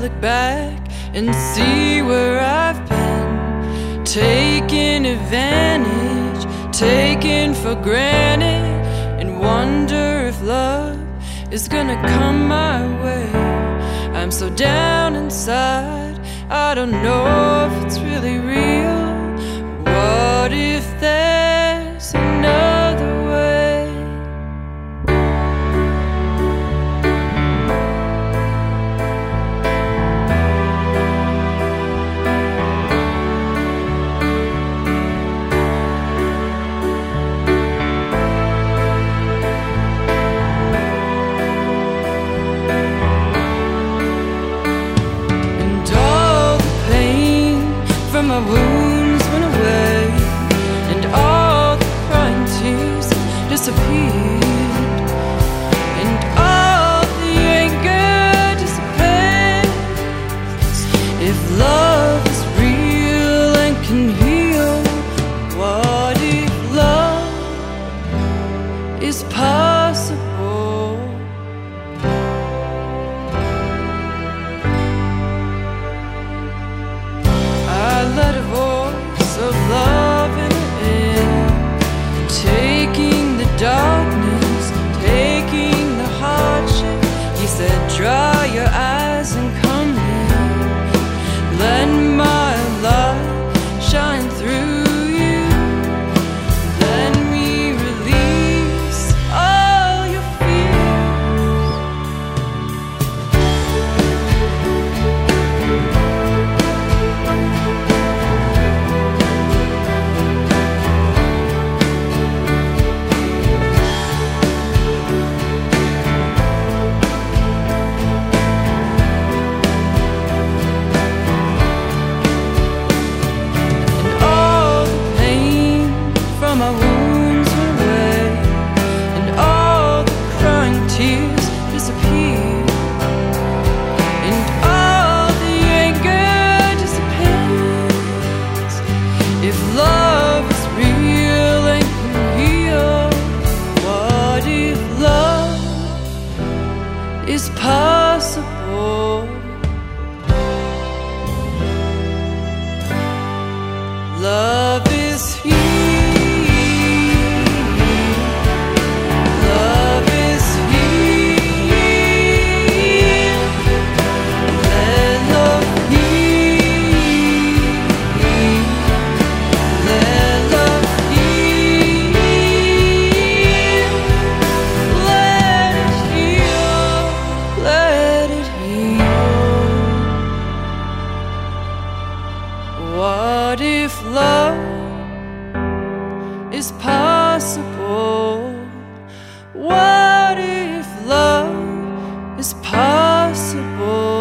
look back and see where I've been, taken advantage, taken for granted, and wonder if love is gonna come my way. I'm so down inside, I don't know if it's really real. What if there's another way? My wounds went away, and all the crying tears disappeared, and all the anger dissipates. If love is real and can heal, what if love is possible? Let a voice of love in taking the darkness, taking the hardship. He said, dry your eyes and come in. Let my light shine through you. Let me release all your my wounds went away, and all the crying tears disappeared, and all the anger dissipates. If love is real and can heal, what if love is possible? Love is here. What if love is possible? What if love is possible?